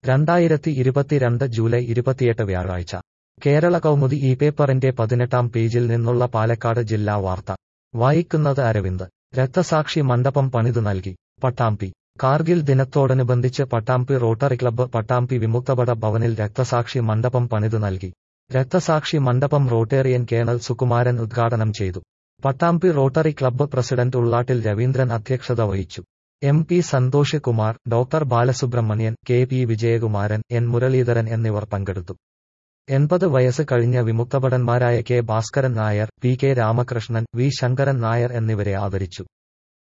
2022 July 28 വ്യാഴാഴ്ച കേരള കൗമുദി ഈ പേപ്പറിന്റെ 18-ാം പേജിൽ നിന്നുള്ള പാലക്കാട് ജില്ലാ വാർത്ത വായിക്കുന്നത് അരവിന്ദ്. രക്തസാക്ഷി മണ്ഡപം പണിതു നൽകി. പട്ടാമ്പി. കാർഗിൽ ദിനത്തോടനുബന്ധിച്ച് പട്ടാമ്പി റോട്ടറി ക്ലബ്ബ് പട്ടാമ്പി വിമുക്തഭട ഭവനിൽ രക്തസാക്ഷി മണ്ഡപം പണിതു നൽകി. രക്തസാക്ഷി മണ്ഡപം റോട്ടേറിയൻ കേണൽ സുകുമാരൻ ഉദ്ഘാടനം ചെയ്തു. Pattambi rotary club president Ullattil Raveendran അധ്യക്ഷത വഹിച്ചു. MP Santhosh Kumar, doctor Balasubramanian, KP Vijayakumaran, N Muraleedharan എന്നിവർ പങ്കെടുത്തു. 80 വയസ്സ് കഴിഞ്ഞ വിമുക്തഭടന്മാരായ K Bhaskaran Nair, PK Ramakrishnan, V Sankaran Nair എന്നിവരെ ആദരിച്ചു.